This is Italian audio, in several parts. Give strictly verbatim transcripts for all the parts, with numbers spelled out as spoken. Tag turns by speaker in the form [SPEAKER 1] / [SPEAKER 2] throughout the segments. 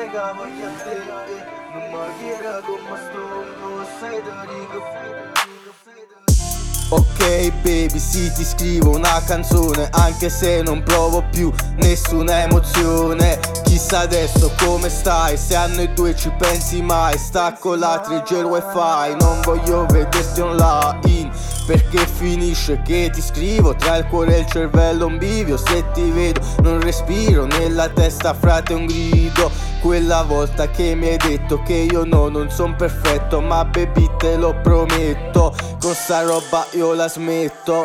[SPEAKER 1] sai che voglio a te, eh. Non mi chiede come sto, sai da riga.
[SPEAKER 2] Ok baby, sì ti scrivo una canzone, anche se non provo più nessuna emozione. Chissà adesso come stai, se a noi due ci pensi mai. Stacco la tre G il wifi, non voglio vederti online, perché finisce che ti scrivo tra il cuore e il cervello un bivio. Se ti vedo non respiro, nella testa frate un grido. Quella volta che mi hai detto che io no, non son perfetto, ma baby te lo prometto, con sta roba io la smetto.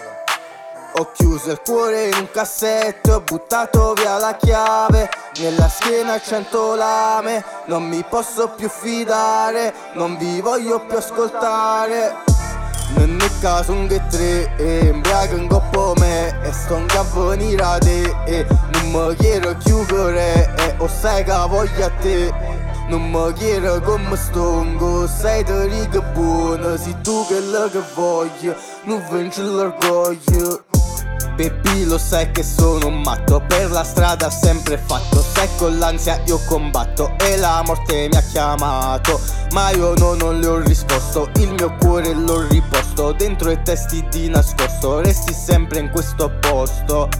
[SPEAKER 2] Ho chiuso il cuore in un cassetto, ho buttato via la chiave, nella schiena cento lame, non mi posso più fidare, non vi voglio più ascoltare. Non è caso un che tre, eh, imbriaco in coppo me, e sto a venire a te, eh, non mi chiedo chiudere, eh, o sai che voglio a te. Non mi chiedo come sto, sai da riga buona, sei tu quello che voglio, non vinci l'orgoglio. Baby lo sai che sono un matto, per la strada sempre fatto, sai con l'ansia io combatto e la morte mi ha chiamato, ma io no, non le ho risposto, il mio cuore l'ho riposto dentro i testi di nascosto, resti sempre in questo posto.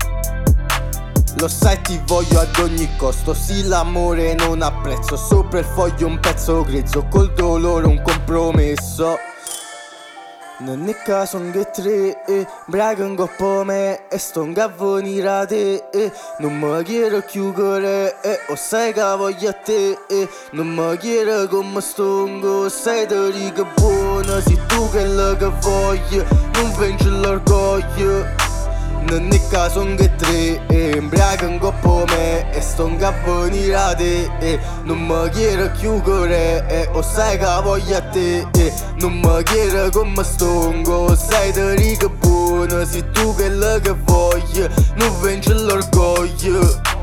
[SPEAKER 2] Lo sai ti voglio ad ogni costo, sì l'amore non ha prezzo, sopra il foglio un pezzo grezzo, col dolore un compromesso. Non è caso che tre, eh, braga un coppo me, e sto a venire a te, eh, non mi chiedo chiudere, eh, o sai che voglio a te, eh, non mi chiedo come sto, sai da riga buona, sei tu quello che voglio, non vinci l'orgoglio. Non è caso che tre, eh, braga un coppo me, e sto a venire a te, eh, non mi chiedo chiudere, eh, o sai che voglio a te, eh, non mi chiedo come sto, sai da riga buona, sei tu quello che voglio, non vinci l'orgoglio.